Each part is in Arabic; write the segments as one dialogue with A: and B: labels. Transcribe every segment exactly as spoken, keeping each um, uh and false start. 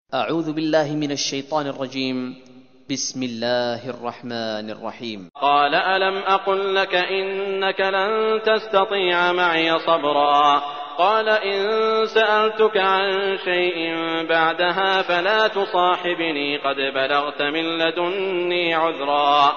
A: أعوذ بالله من الشيطان الرجيم. بسم الله الرحمن الرحيم.
B: قال ألم أقل لك إنك لن تستطيع معي صبرا قال إن سألتك عن شيء بعدها فلا تصاحبني قد بلغت من لدني عذرا.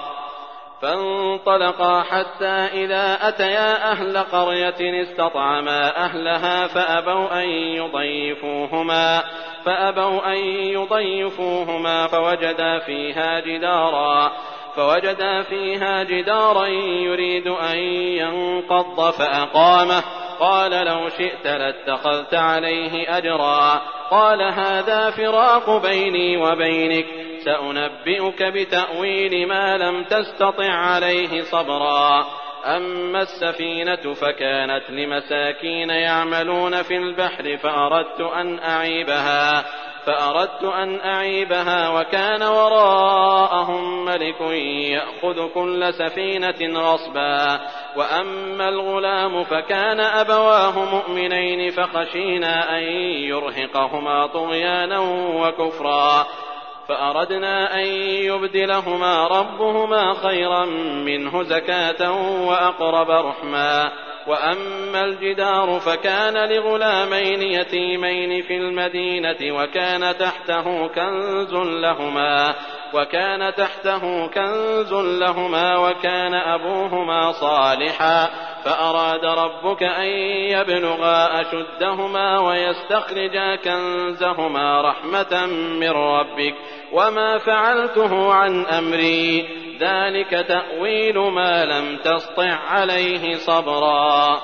B: فانطلقا حتى إذا أتيا أهل قرية استطعما أهلها فأبوا أن يضيفوهما فأبوا أن يضيفوهما فوجدا فيها جدارا فوجدا فيها جدارا يريد أن ينقض فأقامه قال لو شئت لاتخذت عليه أجرا. قال هذا فراق بيني وبينك سأنبئك بتأويل ما لم تستطع عليه صبرا. أما السفينة فكانت لمساكين يعملون في البحر فأردت أن أعيبها فأردت أن أعيبها وكان وراءهم ملك يأخذ كل سفينة غصبا. وأما الغلام فكان أبواه مؤمنين فخشينا أن يرهقهما طغيانا وكفرا فأردنا أن يبدلهما ربهما خيرا منه زكاة وأقرب رحما. وأما الجدار فكان لغلامين يتيمين في المدينة وكان تحته كنز لهما وكان تحته كنز لهما وكان أبوهما صالحا فأراد ربك أن يبلغا أشدهما ويستخرجا كنزهما رحمة من ربك وما فعلته عن أمري ذلك تأويل ما لم تسطع عليه صبرا.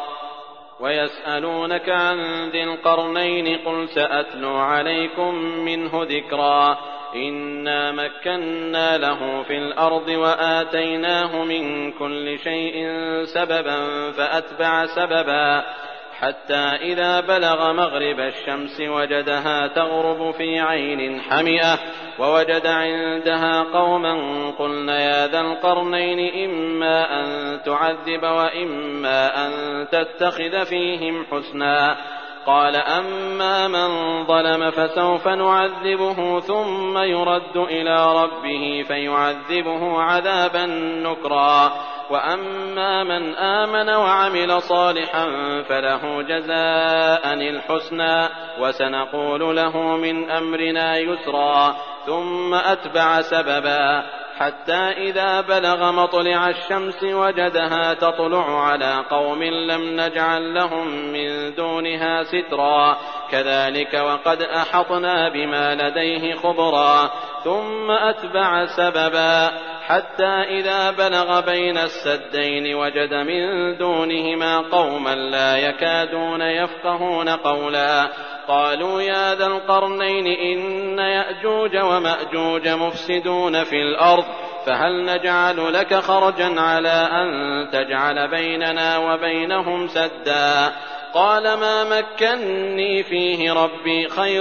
B: ويسألونك عن ذي القرنين قل سأتلو عليكم منه ذكرا. إنا مكنا له في الأرض وآتيناه من كل شيء سببا فأتبع سببا حتى إذا بلغ مغرب الشمس وجدها تغرب في عين حمئة ووجد عندها قوما قلنا يا ذا القرنين إما أن تعذب وإما أن تتخذ فيهم حسنا. قال أما من ظلم فسوف نعذبه ثم يرد إلى ربه فيعذبه عذابا نكرا. وأما من آمن وعمل صالحا فله جزاء الحسنى وسنقول له من أمرنا يسرا. ثم أتبع سببا حتى إذا بلغ مطلع الشمس وجدها تطلع على قوم لم نجعل لهم من دونها سترا كذلك وقد أحطنا بما لديه خبرا. ثم أتبع سببا حتى إذا بلغ بين السدين وجد من دونهما قوما لا يكادون يفقهون قولا. قالوا يا ذا القرنين إن يأجوج ومأجوج مفسدون في الأرض فهل نجعل لك خرجا على أن تجعل بيننا وبينهم سدا. قال ما مكني فيه ربي خير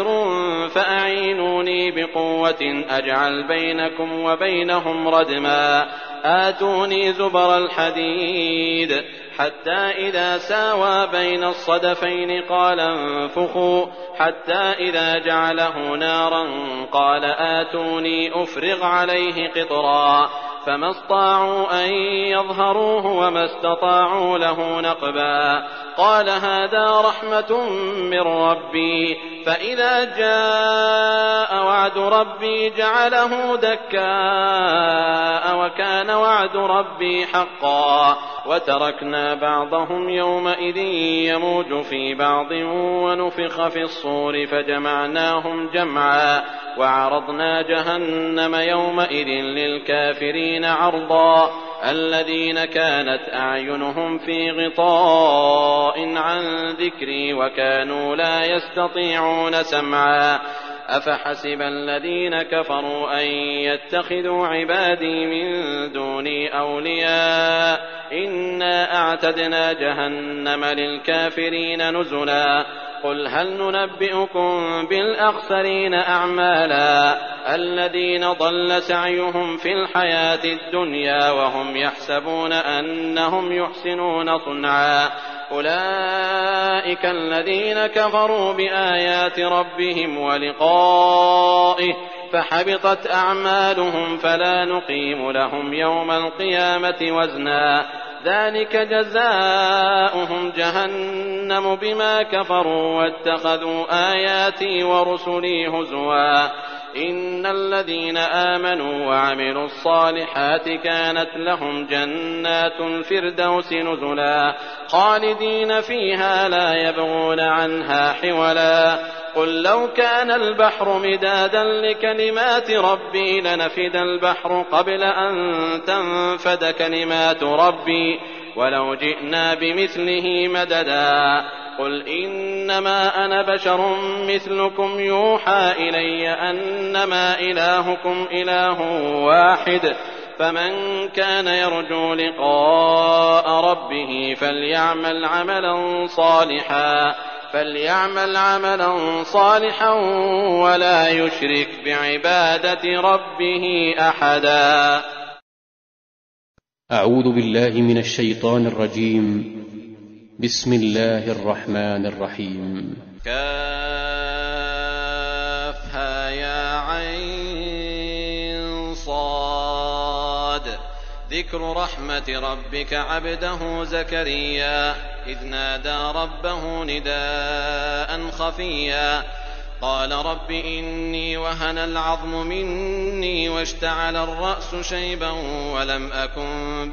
B: فأعينوني بقوة أجعل بينكم وبينهم ردما. آتوني زبر الحديد حتى إذا ساوى بين الصدفين قال انفخوا حتى إذا جعله نارا قال آتوني أفرغ عليه قطرا. فما استطاعوا أن يظهروه وما استطاعوا له نقبا. قال هذا رحمة من ربي فإذا جاء وعد ربي جعله دكاء وكان وعد ربي حقا. وتركنا بعضهم يومئذ يموج في بعض ونفخ في الصور فجمعناهم جمعا وعرضنا جهنم يومئذ للكافرين عرضا. الذين كانت أعينهم في غطاء عن ذكري وكانوا لا يستطيعون سمعا. أفحسب الذين كفروا أن يتخذوا عبادي من دوني أولياء إنا أعتدنا جهنم للكافرين نزلا. قل هل ننبئكم بالأخسرين أعمالا الذين ضل سعيهم في الحياة الدنيا وهم يحسبون أنهم يحسنون صنعا أولئك الذين كفروا بآيات ربهم ولقائه فحبطت أعمالهم فلا نقيم لهم يوم القيامة وزنا ذلك جزاؤهم جهنم بما كفروا واتخذوا آياتي ورسلي هزوا إن الذين آمنوا وعملوا الصالحات كانت لهم جنات الفردوس نزلا خالدين فيها لا يبغون عنها حولا قل لو كان البحر مدادا لكلمات ربي لنفد البحر قبل أن تنفد كلمات ربي ولو جئنا بمثله مددا قل إنما أنا بشر مثلكم يوحى إلي أنما إلهكم إله واحد فمن كان يرجو لقاء ربه فليعمل عملا صالحا فليعمل عملا صالحا ولا يشرك بعبادة ربه أحدا.
C: أعوذ بالله من الشيطان الرجيم. بسم الله الرحمن الرحيم.
B: كافها يا عين صاد ذكر رحمة ربك عبده زكريا إذ نادى ربه نداء خفيا قال رب إني وهن العظم مني واشتعل الرأس شيبا ولم أكن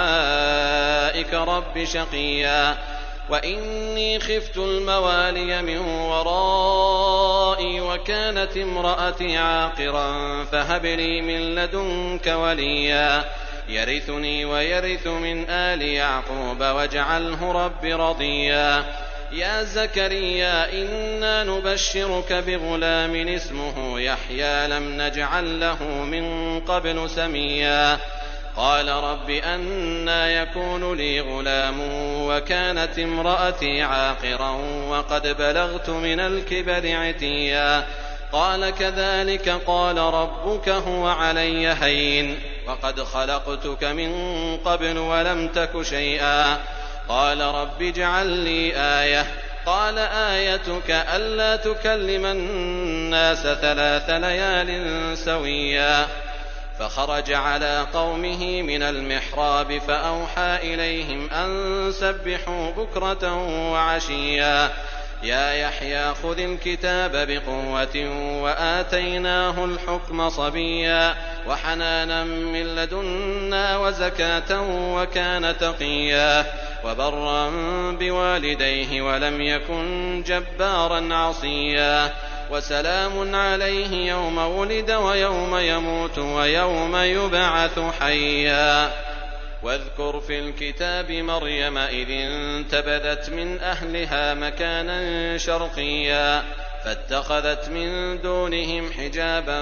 B: بدعائك رب شقيا وإني خفت الموالي من ورائي وكانت امرأتي عاقرا فهب لي من لدنك وليا يرثني ويرث من آل يعقوب واجعله رب رضيا يا زكريا إنا نبشرك بغلام اسمه يحيى لم نجعل له من قبل سميا قال رب أنى يكون لي غلام وكانت امرأتي عاقرا وقد بلغت من الكبر عتيا قال كذلك قال ربك هو علي هين وقد خلقتك من قبل ولم تك شيئا قال رب اجعل لي آية قال آيتك ألا تكلم الناس ثلاث ليال سويا فخرج على قومه من المحراب فأوحى إليهم أن سبحوا بكرة وعشيا يا يحيى خذ الكتاب بقوة وآتيناه الحكم صبيا وحنانا من لدنا وزكاة وكان تقيا وبرا بوالديه ولم يكن جبارا عصيا وسلام عليه يوم ولد ويوم يموت ويوم يبعث حيا واذكر في الكتاب مريم إذ انتبذت من أهلها مكانا شرقيا فاتخذت من دونهم حجابا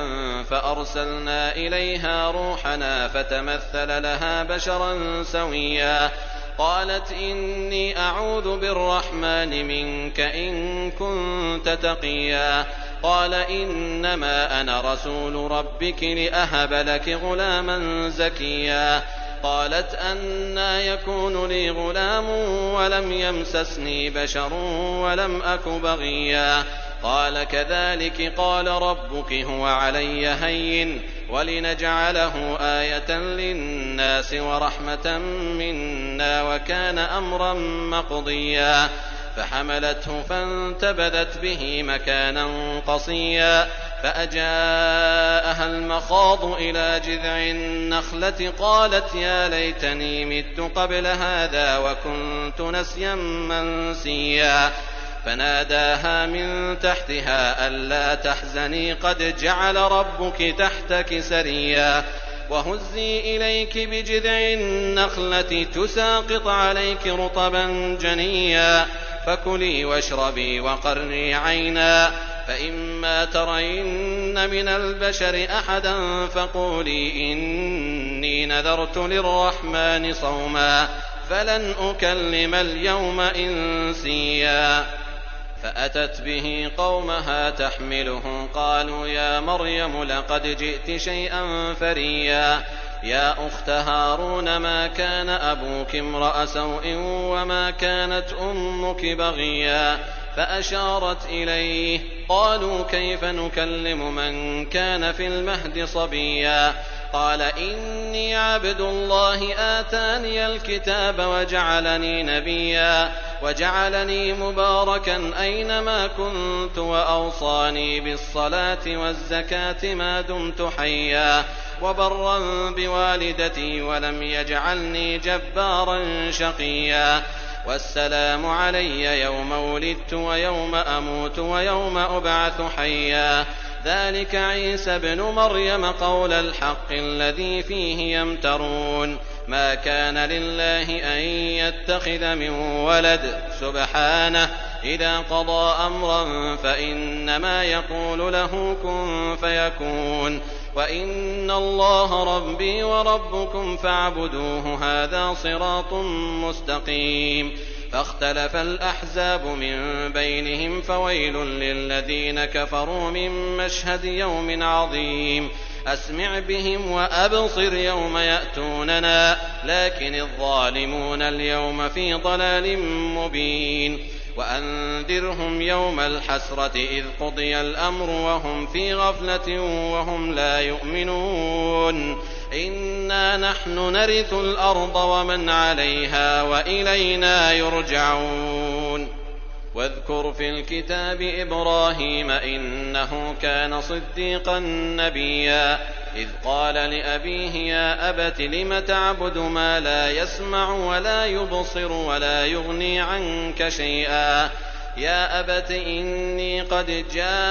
B: فأرسلنا إليها روحنا فتمثل لها بشرا سويا قالت إني أعوذ بالرحمن منك إن كنت تقيا قال إنما أنا رسول ربك لأهب لك غلاما زكيا قالت أنى يكون لي غلام ولم يمسسني بشر ولم أك بغيا قال كذلك قال ربك هو علي هين ولنجعله آية للناس ورحمة منا وكان أمرا مقضيا فحملته فانتبذت به مكانا قصيا فأجاءها المخاض إلى جذع النخلة قالت يا ليتني مت قبل هذا وكنت نسيا منسيا فناداها من تحتها ألا تحزني قد جعل ربك تحتك سريا وهزي إليك بجذع النخلة تساقط عليك رطبا جنيا فكلي واشربي وقري عينا فإما ترين من البشر أحدا فقولي إني نذرت للرحمن صوما فلن أكلم اليوم إنسيا فأتت به قومها تحمله قالوا يا مريم لقد جئت شيئا فريا يا أخت هارون ما كان أبوك امرأ سوء وما كانت أمك بغيا فأشارت إليه. قالوا كيف نكلم من كان في المهد صبيا قال إني عبد الله آتاني الكتاب وجعلني نبيا وجعلني مباركا أينما كنت وأوصاني بالصلاة والزكاة ما دمت حيا وبرا بوالدتي ولم يجعلني جبارا شقيا والسلام علي يوم ولدت ويوم أموت ويوم أبعث حيا ذلك عيسى ابن مريم قول الحق الذي فيه يمترون ما كان لله أن يتخذ من ولد سبحانه إذا قضى أمرا فإنما يقول له كن فيكون وإن الله ربي وربكم فاعبدوه هذا صراط مستقيم. فاختلف الأحزاب من بينهم فويل للذين كفروا من مشهد يوم عظيم أسمع بهم وأبصر يوم يأتوننا لكن الظالمون اليوم في ضلال مبين. وأنذرهم يوم الحسرة إذ قضي الأمر وهم في غفلة وهم لا يؤمنون إنا نحن نرث الأرض ومن عليها وإلينا يرجعون. واذكر في الكتاب إبراهيم إنه كان صديقا نبيا إذ قال لأبيه يا أبت لم تعبد ما لا يسمع ولا يبصر ولا يغني عنك شيئا يا أبت إني قد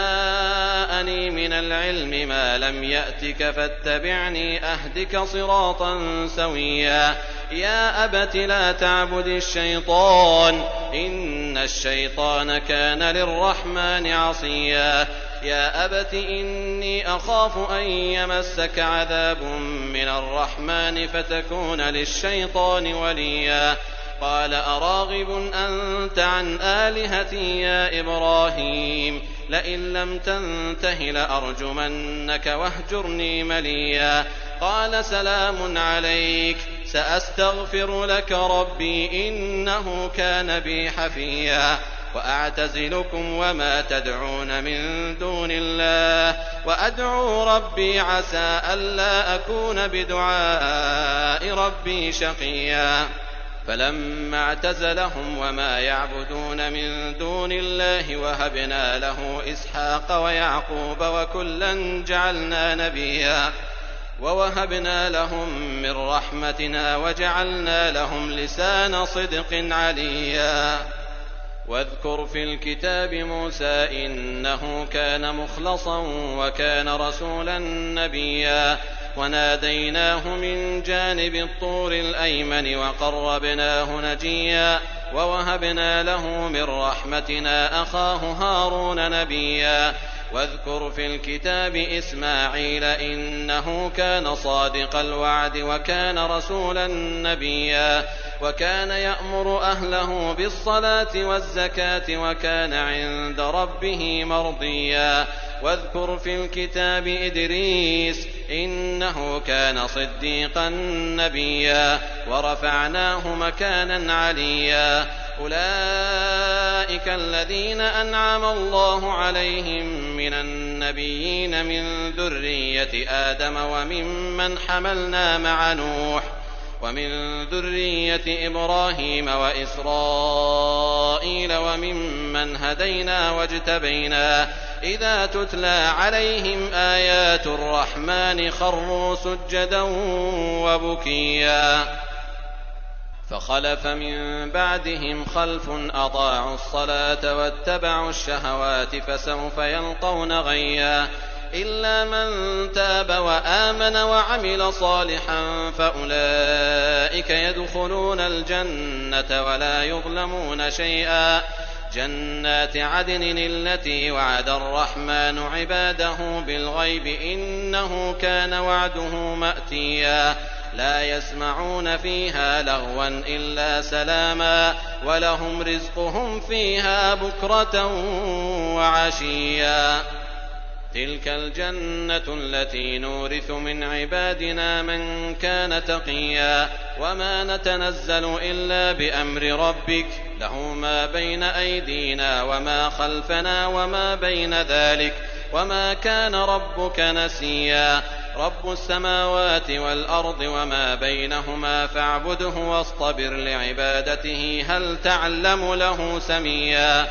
B: جاءني من العلم ما لم يأتك فاتبعني أهدك صراطا سويا يا أبت لا تعبد الشيطان إن الشيطان كان للرحمن عصيا يا أبت إني أخاف أن يمسك عذاب من الرحمن فتكون للشيطان وليا قال أراغب أنت عن آلهتي يا إبراهيم لئن لم تنته لأرجمنك واهجرني مليا قال سلام عليك سأستغفر لك ربي إنه كان بي حفيا وأعتزلكم وما تدعون من دون الله وأدعو ربي عسى ألا أكون بدعاء ربي شقيا فلما اعتزلهم وما يعبدون من دون الله وهبنا له إسحاق ويعقوب وكلا جعلنا نبيا ووهبنا لهم من رحمتنا وجعلنا لهم لسان صدق عليا واذكر في الكتاب موسى إنه كان مخلصا وكان رسولا نبيا وناديناه من جانب الطور الأيمن وقربناه نجيا ووهبنا له من رحمتنا أخاه هارون نبيا واذكر في الكتاب إسماعيل إنه كان صادق الوعد وكان رسولا نبيا وكان يأمر أهله بالصلاة والزكاة وكان عند ربه مرضيا واذكر في الكتاب إدريس إنه كان صديقا نبيا ورفعناه مكانا عليا أولئك الذين أنعم الله عليهم من النبيين من ذرية آدم وممن حملنا مع نوح ومن ذرية إبراهيم وإسرائيل وممن هدينا واجتبينا إذا تتلى عليهم آيات الرحمن خروا سجدا وبكيا فخلف من بعدهم خلف أضاعوا الصلاة واتبعوا الشهوات فسوف يلقون غيا إلا من تاب وآمن وعمل صالحا فأولئك يدخلون الجنة ولا يظلمون شيئا جنات عدن التي وعد الرحمن عباده بالغيب إنه كان وعده مأتيا لا يسمعون فيها لغوا إلا سلاما ولهم رزقهم فيها بكرة وعشيا تلك الجنة التي نورث من عبادنا من كان تقيا وما نتنزل إلا بأمر ربك له ما بين أيدينا وما خلفنا وما بين ذلك وما كان ربك نسيا رب السماوات والأرض وما بينهما فاعبده واصطبر لعبادته هل تعلم له سميا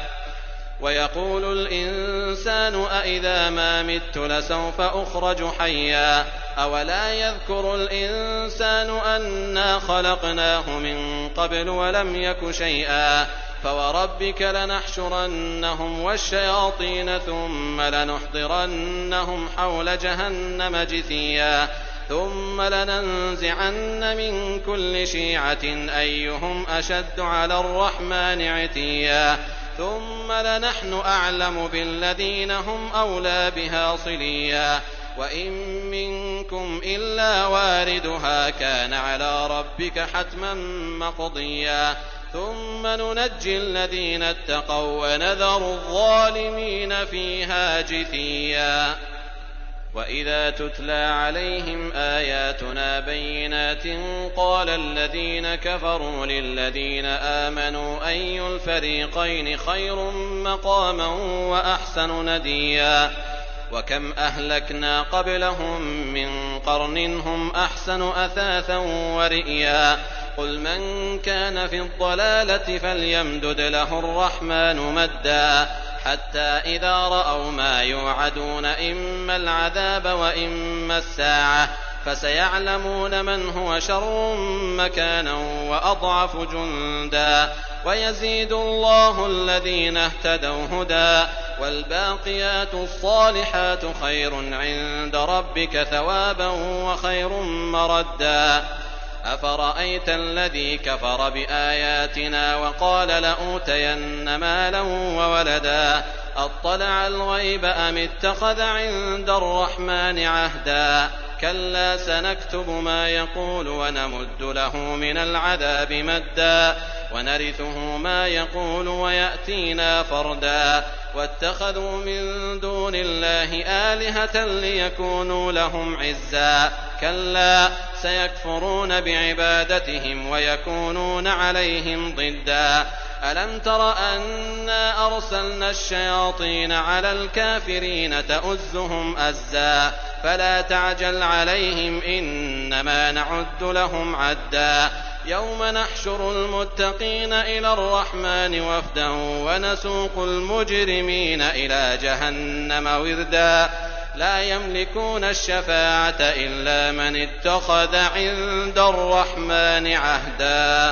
B: ويقول الإنسان أإذا ما مت لسوف أخرج حيا أولا يذكر الإنسان أنا خلقناه من قبل ولم يك شيئا فوربك لنحشرنهم والشياطين ثم لنحضرنهم حول جهنم جثيا ثم لننزعن من كل شيعة أيهم أشد على الرحمن عتيا ثم لنحن أعلم بالذين هم أولى بها صليا وإن منكم إلا واردها كان على ربك حتما مقضيا ثم ننجي الذين اتقوا ونذر الظالمين فيها جثيا وإذا تتلى عليهم آياتنا بينات قال الذين كفروا للذين آمنوا أي الفريقين خير مقاما وأحسن نديا وكم أهلكنا قبلهم من قرن هم أحسن أثاثا ورئيا قل من كان في الضلالة فليمدد له الرحمن مدا حتى إذا رأوا ما يوعدون إما العذاب وإما الساعة فسيعلمون من هو شر مكانا وأضعف جندا ويزيد الله الذين اهتدوا هدى والباقيات الصالحات خير عند ربك ثوابا وخير مردا أفرأيت الذي كفر بآياتنا وقال لأوتين مالا وولدا أطلع الغيب أم اتخذ عند الرحمن عهدا كلا سنكتب ما يقول ونمد له من العذاب مدا ونرثه ما يقول ويأتينا فردا واتخذوا من دون الله آلهة ليكونوا لهم عزا كلا سيكفرون بعبادتهم ويكونون عليهم ضدا ألم تر أنا أرسلنا الشياطين على الكافرين تؤزهم أزا فلا تعجل عليهم إنما نعد لهم عدا يوم نحشر المتقين إلى الرحمن وفدا ونسوق المجرمين إلى جهنم وردا لا يملكون الشفاعة إلا من اتخذ عند الرحمن عهدا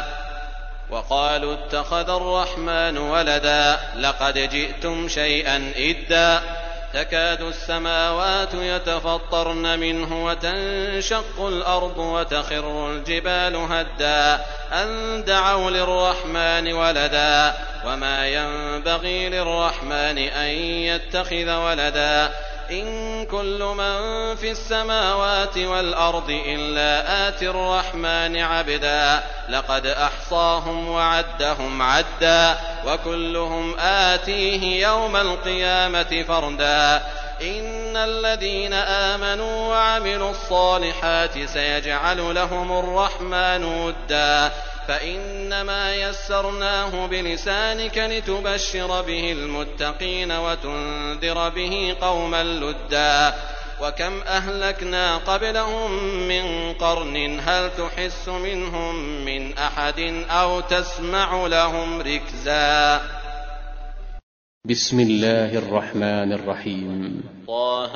B: وقالوا اتخذ الرحمن ولدا لقد جئتم شيئا إدا تكاد السماوات يتفطرن منه وتنشق الأرض وتخر الجبال هدا أن دعوا للرحمن ولدا وما ينبغي للرحمن أن يتخذ ولدا إن كل من في السماوات والأرض إلا آتي الرحمن عبدا لقد أحصاهم وعدهم عدا وكلهم آتيه يوم القيامة فردا إن الذين آمنوا وعملوا الصالحات سيجعل لهم الرحمن ودا فإنما يسرناه بلسانك لتبشر به المتقين وتنذر به قوما لدا وكم أهلكنا قبلهم من قرن هل تحس منهم من أحد أو تسمع لهم ركزا
C: بسم الله الرحمن الرحيم
B: طه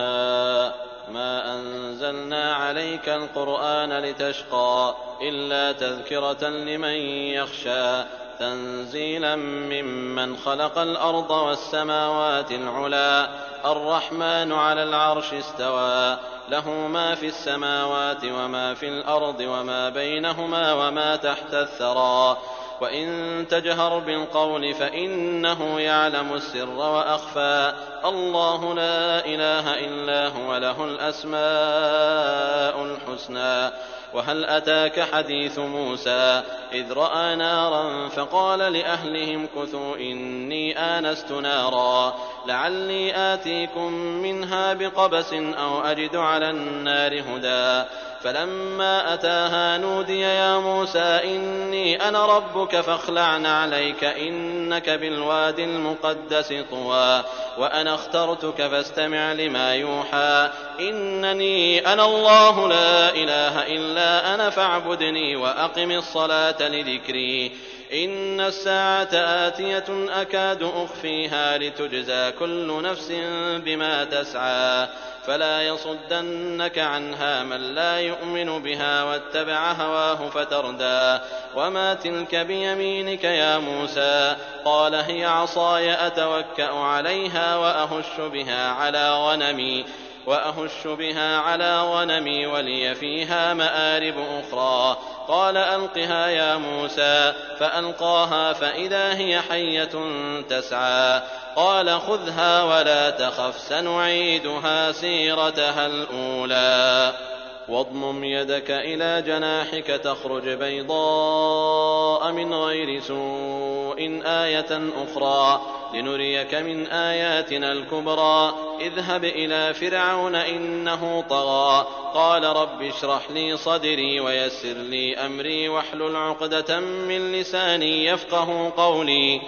B: ما أنزلنا عليك القرآن لتشقى إلا تذكرة لمن يخشى تنزيلا ممن خلق الأرض والسماوات العلا الرحمن على العرش استوى له ما في السماوات وما في الأرض وما بينهما وما تحت الثرى وإن تجهر بالقول فإنه يعلم السر وأخفى الله لا إله إلا هو له الأسماء الحسنى وهل أتاك حديث موسى إذ رأى نارا فقال لأهلهم كثوا إني آنست نارا لعلي آتيكم منها بقبس أو أجد على النار هدى فلما أتاها نودي يا موسى إني أنا ربك فاخلع عليك إنك بالواد المقدس طوى وأنا اخترتك فاستمع لما يوحى إنني أنا الله لا إله إلا أنا فاعبدني وأقم الصلاة لذكري إن الساعة آتية أكاد أخفيها لتجزى كل نفس بما تسعى فلا يصدنك عنها من لا يؤمن بها واتبع هواه فتردى وما تلك بيمينك يا موسى قال هي عصاي أتوكأ عليها وأهش بها على غنمي وأهش بها على غنمي ولي فيها مآرب أخرى قال ألقها يا موسى فألقاها فإذا هي حية تسعى قال خذها ولا تخف سنعيدها سيرتها الأولى واضمم يدك إلى جناحك تخرج بيضاء من غير سوء آية أخرى لنريك من آياتنا الكبرى اذهب إلى فرعون إنه طغى قال رب اشرح لي صدري ويسر لي أمري واحلل عقدة من لساني يفقه قولي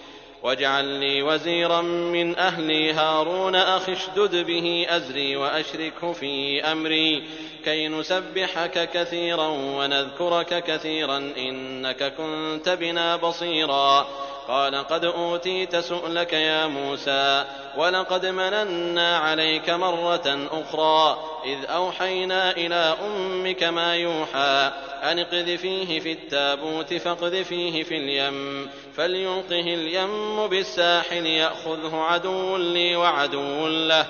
B: واجعل لي وزيرا من أهلي هارون أخي اشدد به أزري وأشركه في أمري كي نسبحك كثيرا ونذكرك كثيرا إنك كنت بنا بصيرا قال قد أوتيت سؤلك يا موسى ولقد مننا عليك مرة أخرى إذ أوحينا إلى أمك ما يوحى أن اقذفيه في التابوت فاقذفيه في اليم فليلقه اليم بالساحل يأخذه عدو لي وعدو له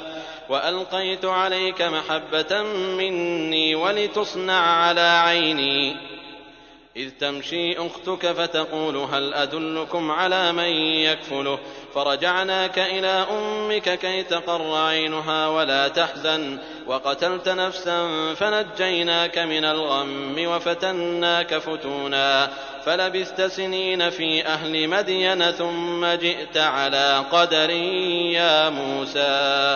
B: وألقيت عليك محبة مني ولتصنع على عيني إذ تمشي أختك فتقول هل أدلكم على من يكفله فرجعناك إلى أمك كي تقر عينها ولا تحزن وقتلت نفسا فنجيناك من الغم وفتناك فتونا فلبثت سنين في أهل مدين ثم جئت على قدر يا موسى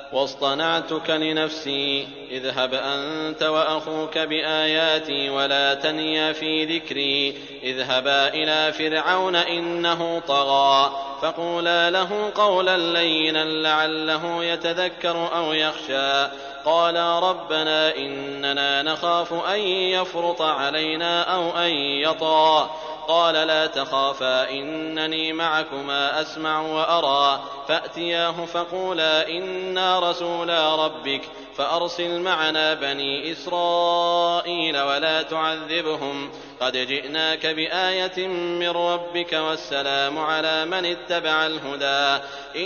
B: واصطنعتك لنفسي اذهب أنت وأخوك بآياتي ولا تنيا في ذكري اذهبا إلى فرعون إنه طغى فقولا له قولا لينا لعله يتذكر أو يخشى قالا ربنا إننا نخاف أن يفرط علينا أو أن يطغى قال لا تخافا إنني معكما أسمع وأرى فأتياه فقولا إنا رسولا ربك فأرسل معنا بني إسرائيل ولا تعذبهم قد جئناك بآية من ربك والسلام على من اتبع الهدى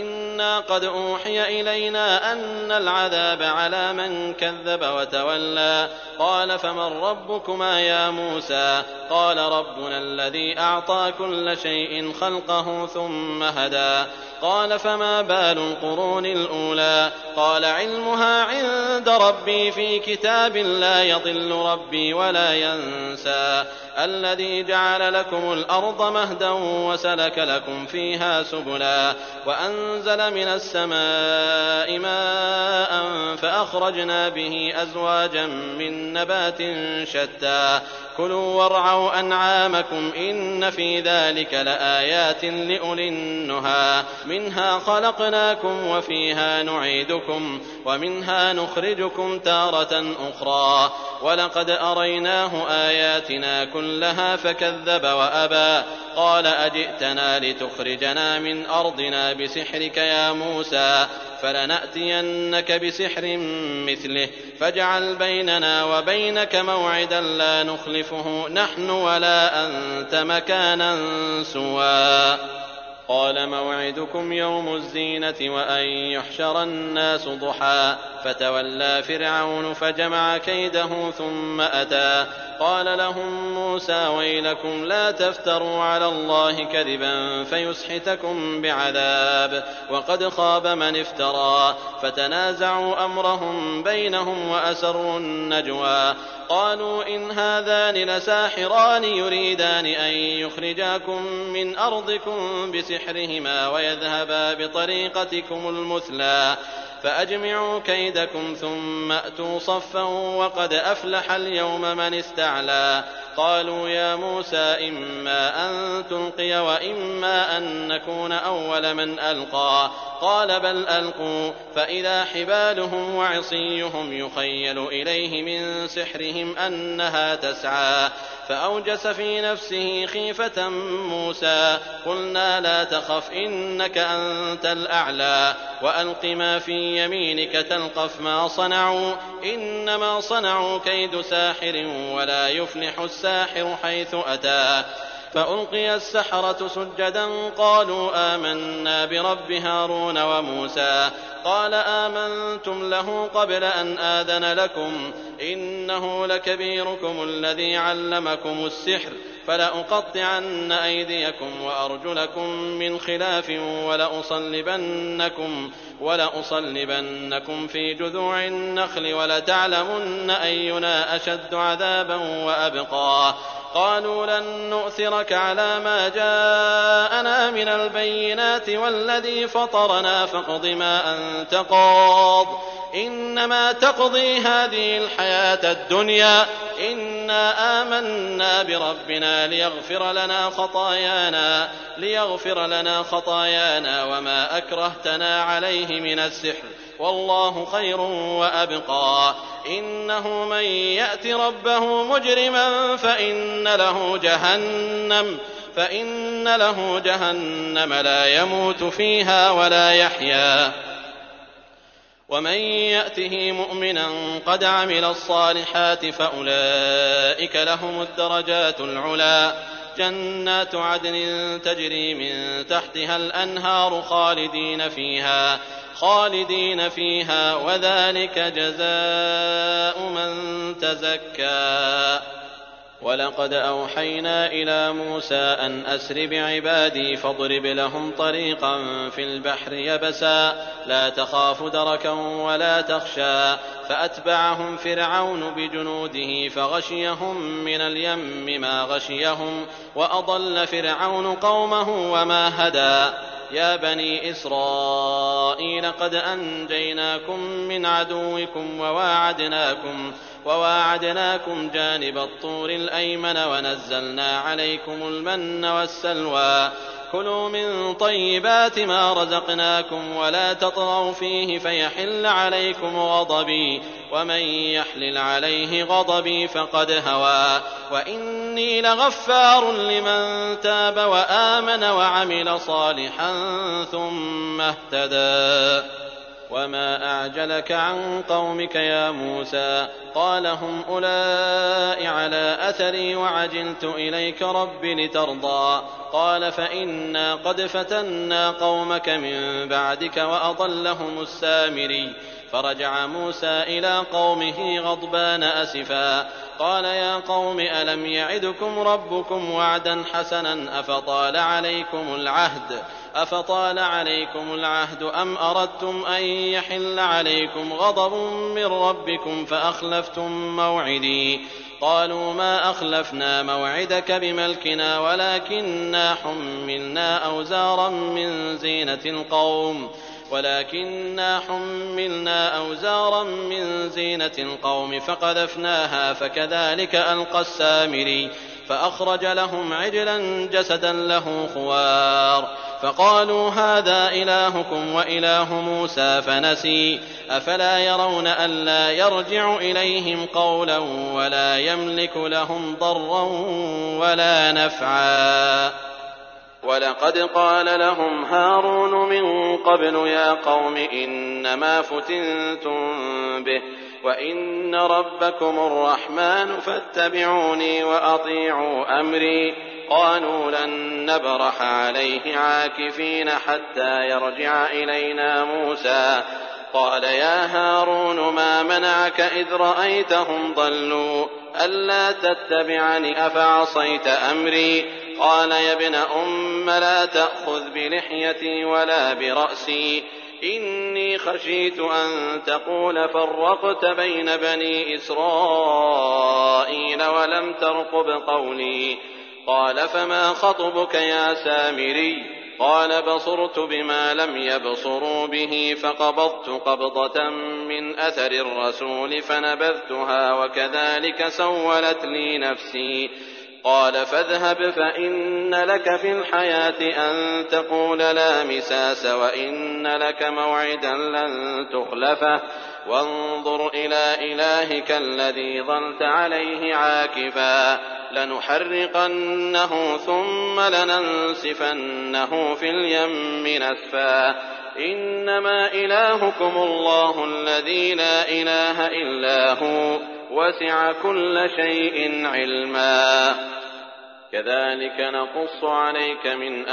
B: إنا قد أوحي إلينا أن العذاب على من كذب وتولى قال فمن ربكما يا موسى قال ربنا الذي أعطى كل شيء خلقه ثم هدى قال فما بال القرون الأولى قال علمها عند ربي في كتاب لا يضل ربي ولا ينسى الذي جعل لكم الأرض مهدا وسلك لكم فيها سبلا وأنزل من السماء ماء فأخرجنا به أزواجا من نبات شتى كلوا وارعوا أنعامكم إن في ذلك لآيات لأولي النهى منها خلقناكم وفيها نعيدكم ومنها نخرجكم تارة أخرى ولقد أريناه آياتنا كلها فكذب وأبى قال أجئتنا لتخرجنا من أرضنا بسحرك يا موسى فلنأتينك بسحر مثله فاجعل بيننا وبينك موعدا لا نخلفه نحن ولا أنت مكانا سوى قال موعدكم يوم الزينة وأن يحشر الناس ضحى فتولى فرعون فجمع كيده ثم أتى قال لهم موسى ويلكم لا تفتروا على الله كذبا فيسحتكم بعذاب وقد خاب من افترى فتنازعوا أمرهم بينهم وأسروا النجوى قالوا إن هذان لساحران يريدان أن يخرجاكم من أرضكم بسحرهما ويذهبا بطريقتكم المثلى فأجمعوا كيدكم ثم أتوا صفا وقد أفلح اليوم من استعلى قالوا يا موسى إما أن تلقي وإما أن نكون أول من ألقى قال بل ألقوا فإذا حبالهم وعصيهم يخيل إليه من سحرهم أنها تسعى فأوجس في نفسه خيفة موسى قلنا لا تخف إنك أنت الأعلى وألق ما في يمينك تلقف ما صنعوا إنما صنعوا كيد ساحر ولا يفلح الساحر حيث أتى فألقي السحرة سجدا قالوا آمنا برب هارون وموسى قال آمنتم له قبل أن آذن لكم إنه لكبيركم الذي علمكم السحر فلأقطعن أيديكم وأرجلكم من خلاف ولأصلبنكم, ولأصلبنكم في جذوع النخل ولتعلمن أينا أشد عذابا وأبقى قالوا لن نؤثرك على ما جاءنا من البينات والذي فطرنا فاقض ما أنت قاض إنما تقضي هذه الحياة الدنيا إنا آمنا بربنا ليغفر لنا خطايانا ليغفر لنا خطايانا وما أكرهتنا عليه من السحر والله خير وأبقى إنه من يأت ربه مجرما فإن له جهنم فإن له جهنم لا يموت فيها ولا يحيا ومن يأته مؤمنا قد عمل الصالحات فأولئك لهم الدرجات العلى جنات عدن تجري من تحتها الأنهار خالدين فيها خالدين فيها وذلك جزاء من تزكى ولقد أوحينا إلى موسى أن أسر بعبادي فاضرب لهم طريقا في البحر يبسا لا تخاف دركا ولا تخشى فأتبعهم فرعون بجنوده فغشيهم من اليم ما غشيهم وأضل فرعون قومه وما هدى يا بني إسرائيل قد أنجيناكم من عدوكم وواعدناكم وواعدناكم جانب الطور الأيمن ونزلنا عليكم المن والسلوى كلوا من طيبات ما رزقناكم ولا تطغوا فيه فيحل عليكم غضبي ومن يحلل عليه غضبي فقد هوى وإني لغفار لمن تاب وآمن وعمل صالحا ثم اهتدى وما أعجلك عن قومك يا موسى قال هم أولئك على أثري وعجلت إليك رب لترضى قال فإنا قد فتنا قومك من بعدك وأضلهم السامري فرجع موسى إلى قومه غضبان أسفا قال يا قوم ألم يعدكم ربكم وعدا حسنا أفطال عليكم العهد أفطال عليكم العهد أم أردتم أن يحل عليكم غضب من ربكم فأخلفتم موعدي قالوا ما أخلفنا موعدك بملكنا ولكننا حملنا أوزارا من زينة القوم ولكننا حملنا أوزارا من زينة القوم فقذفناها فكذلك ألقى السامري فأخرج لهم عجلا جسدا له خوار فقالوا هذا إلهكم وإله موسى فنسي أفلا يرون ألا يرجع إليهم قولا ولا يملك لهم ضرا ولا نفعا ولقد قال لهم هارون من قبل يا قوم إنما فتنتم به وإن ربكم الرحمن فاتبعوني وأطيعوا أمري قالوا لن نبرح عليه عاكفين حتى يرجع إلينا موسى قال يا هارون ما منعك إذ رأيتهم ضلوا ألا تتبعني أفعصيت أمري قال يا ابن أم لا تأخذ بلحيتي ولا برأسي إني خشيت أن تقول فرقت بين بني إسرائيل ولم ترقب قولي قال فما خطبك يا سامري قال بصرت بما لم يبصروا به فقبضت قبضة من أثر الرسول فنبذتها وكذلك سولت لي نفسي قال فاذهب فإن لك في الحياة أن تقول لا مساس وإن لك موعدا لن تخلفه وانظر إلى إلهك الذي ظلت عليه عاكفا لنحرقنه ثم لننسفنه في اليم نسفا إنما إلهكم الله الذي لا إله إلا هو وسع كل شيء علما كذلك نقص عليك من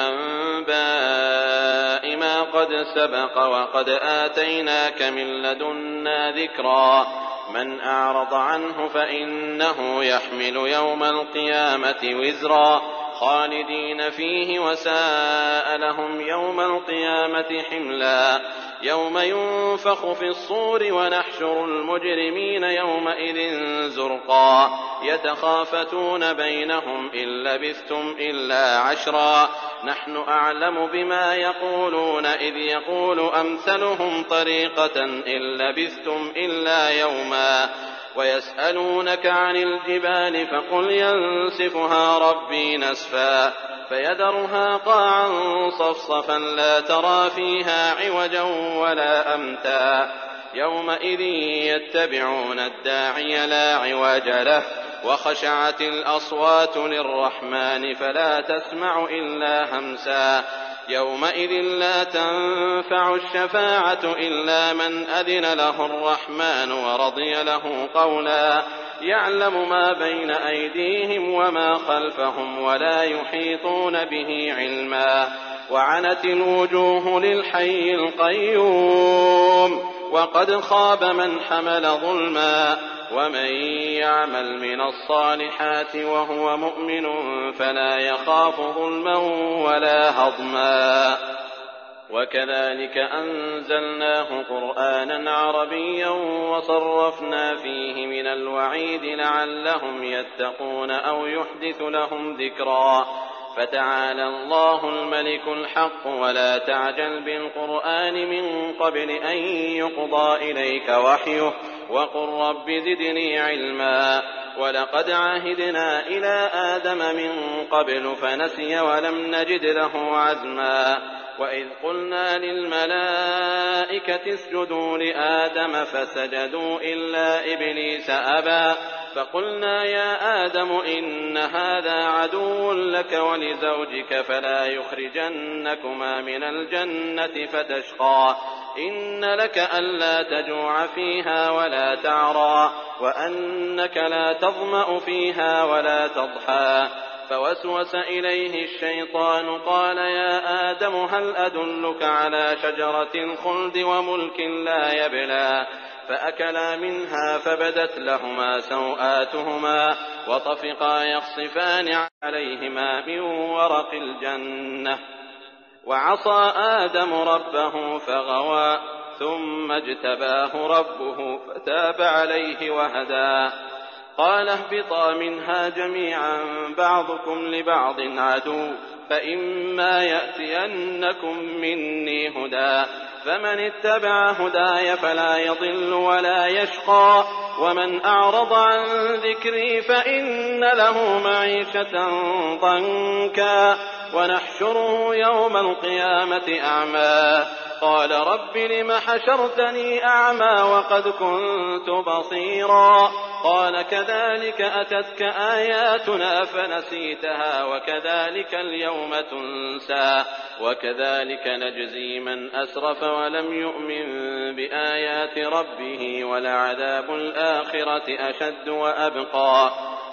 B: أنباء ما قد سبق وقد آتيناك من لدنا ذكرا من أعرض عنه فإنه يحمل يوم القيامة وزرا خالدين فيه وساء لهم يوم القيامة حملا يوم ينفخ في الصور ونحشر المجرمين يومئذ زرقا يتخافتون بينهم إن لبثتم إلا عشرا نحن أعلم بما يقولون إذ يقول أمثلهم طريقة إن لبثتم إلا يوما ويسألونك عن الجبال فقل ينسفها ربي نسفا فيذرها قاعا صفصفا لا ترى فيها عوجا ولا أمتا يومئذ يتبعون الداعي لا عوج له وخشعت الأصوات للرحمن فلا تسمع إلا همسا يومئذ لا تنفع الشفاعة إلا من أذن له الرحمن ورضي له قولا يعلم ما بين أيديهم وما خلفهم ولا يحيطون به علما وعنت الوجوه للحي القيوم وقد خاب من حمل ظلما ومن يعمل من الصالحات وهو مؤمن فلا يخاف ظلما ولا هضما وكذلك أنزلناه قرآنا عربيا وصرفنا فيه من الوعيد لعلهم يتقون أو يحدث لهم ذكرا فتعالى الله الملك الحق ولا تعجل بالقرآن من قبل أن يقضى إليك وحيه وقل رب زدني علما ولقد عهدنا إلى آدم من قبل فنسي ولم نجد له عزما وإذ قلنا للملائكة اسجدوا لآدم فسجدوا إلا إبليس أبى فقلنا يا آدم إن هذا عدو لك ولزوجك فلا يخرجنكما من الجنة فتشقى إن لك ألا تجوع فيها ولا تعرى وأنك لا تظمأ فيها ولا تضحى فوسوس إليه الشيطان قال يا آدم هل أدلك على شجرة الخلد وملك لا يبلى فأكلا منها فبدت لهما سوآتهما وطفقا يخصفان عليهما من ورق الجنة وعصى آدم ربه فغوى ثم اجتباه ربه فتاب عليه وهدى قال اهبطا منها جميعا بعضكم لبعض عدو فإما يأتينكم مني هدى فمن اتبع هداي فلا يضل ولا يشقى ومن أعرض عن ذكري فإن له معيشة ضنكا ونحشره يوم القيامة أعمى قال رب لم حشرتني أعمى وقد كنت بصيرا قال كذلك أتتك آياتنا فنسيتها وكذلك اليوم تنسى وكذلك نجزي من أسرف ولم يؤمن بآيات ربه ولعذاب الآخرة أشد وأبقى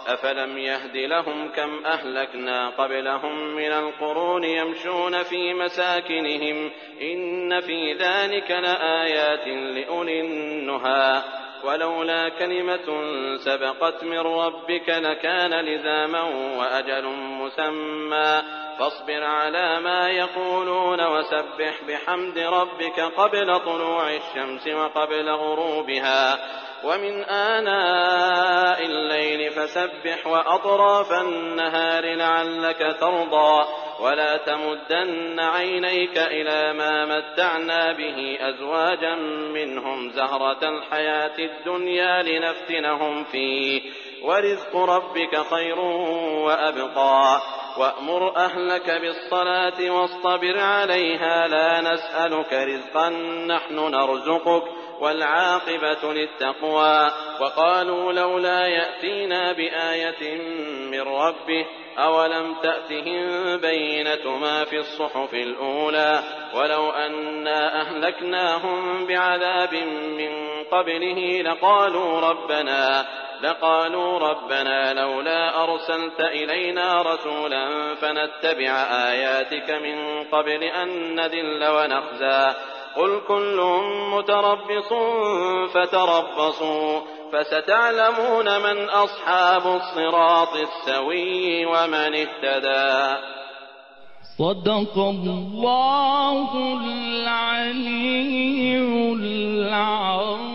B: أفلم يهد لهم كم أهلكنا قبلهم من القرون يمشون في مساكنهم إن في ذلك لآيات لأولي النهى ولولا كلمة سبقت من ربك لكان لزاما وأجل مسمى فاصبر على ما يقولون وسبح بحمد ربك قبل طلوع الشمس وقبل غروبها ومن آناء الليل فسبح وأطراف النهار لعلك ترضى ولا تمدن عينيك إلى ما متعنا به أزواجا منهم زهرة الحياة الدنيا لنفتنهم فيه ورزق ربك خير وأبقى وأمر أهلك بالصلاة واصطبر عليها لا نسألك رزقا نحن نرزقك والعاقبة للتقوى وقالوا لولا يأتينا بآية من ربه أولم تأتهم بينة ما في الصحف الأولى ولو أنا أهلكناهم بعذاب من قبله لقالوا ربنا لقالوا ربنا لولا أرسلت إلينا رسولا فنتبع آياتك من قبل أن نذل ونخزى قل كل متربص فتربصوا فستعلمون من أصحاب الصراط السوي ومن اهتدى.
D: صدق الله العلي العظيم.